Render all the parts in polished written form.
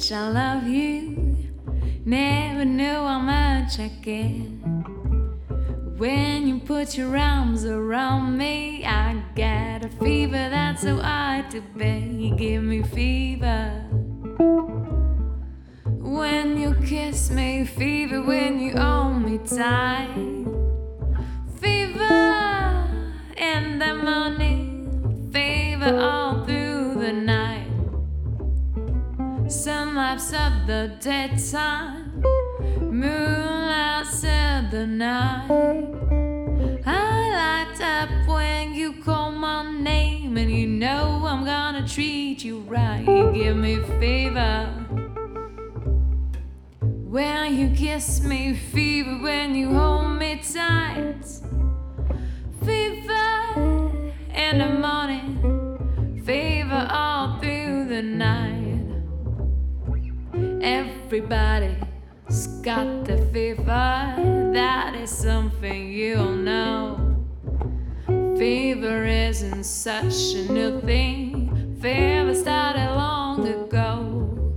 much I love you. Never knew how much I care. When you put your arms around me, I get a fever that's so hard to bear. You give me fever when you kiss me, fever when you hold me tight, fever in the morning, fever all through the night. Sun lights up the daytime, moonlights in the night. I light up when you call my name, and you know I'm gonna treat you right. You give me fever when you kiss me, fever when you hold me tight, fever in the morning, fever all through the night. Everybody's got the fever, that is something you'll know. Fever isn't such a new thing, fever started long ago.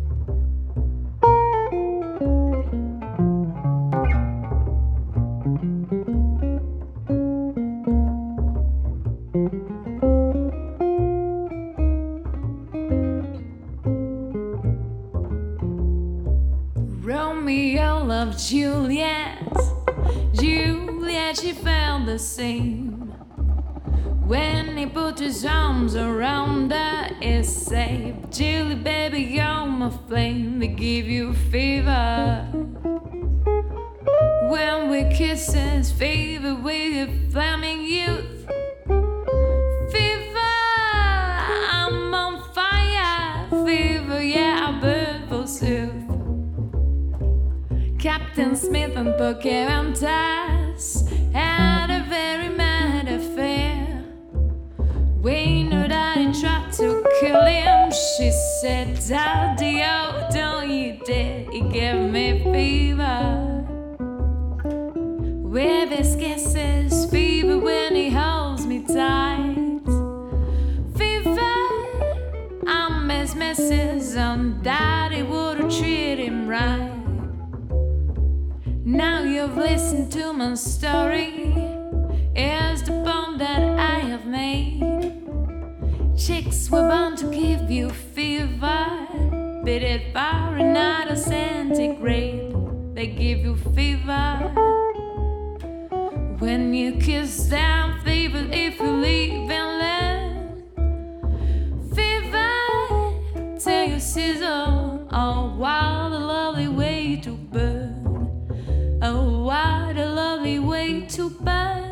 Romeo loved Juliet, Juliet, she felt the same. When he put his arms around her, it said, Julie, baby, you're my flame. They give you fever when we kisses, fever with flaming youth. Fever, I'm on fire. Fever, yeah, I burn forsooth. Captain Smith and Pocahontas had a very mad affair. We knew that he tried to kill him. She said, Daddy, oh, don't you dare. He gave me fever with his kisses, fever when he holds me tight, fever, I'm his missus, and Daddy wouldn't treat him right. Now you've listened to my story, here's the poem that I have made. Chicks were born to give you fever, be it Fahrenheit or centigrade. They give you fever when you kiss them, fever if you leave and land, fever till you sizzle. Oh, what a lovely way to burn. Oh, what a lovely way to burn.